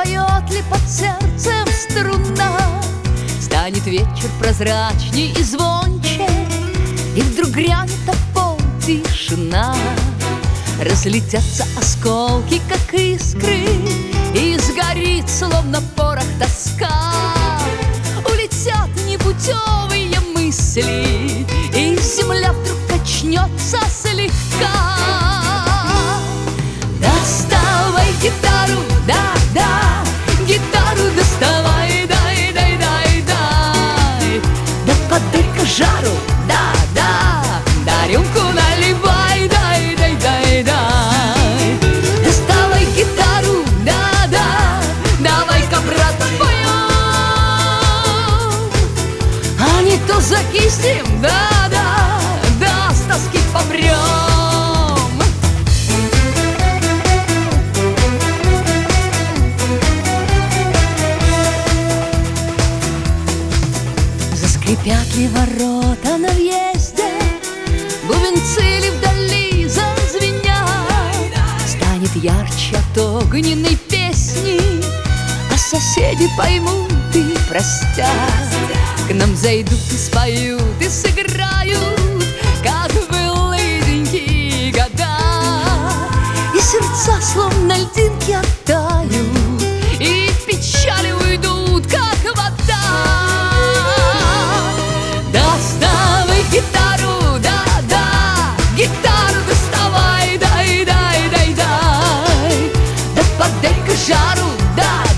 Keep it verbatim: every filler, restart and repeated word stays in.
запоет ли под сердцем струна. Станет вечер прозрачней и звонче, и вдруг грянет о пол тишина. Разлетятся осколки, как искры, и сгорит, словно порох, тоска. Улетят непутевые мысли, и земля вдруг качнется слегка. Доставай гитару, да-да, гитару доставай, дай, дай, дай, дай. Да подай-ка жару, да-да, да рюмку наливай, дай, дай, дай, дай. Доставай гитару, да-да, давай-ка, брат, поем. А не то закиснем, да-да, да с тоски помрем. Заскрипят ли ворота на въезде, бубенцы ли вдали зазвенят. Станет ярче от огненной песни, а соседи поймут и простят. К нам зайдут и споют, и сыграют, как в былые года. И сердца, словно льдинки, оттают, и печали уйдут, как вода. Доставай гитару, да-да, гитару доставай, дай, дай, дай, дай. Да подай-ка жару, да,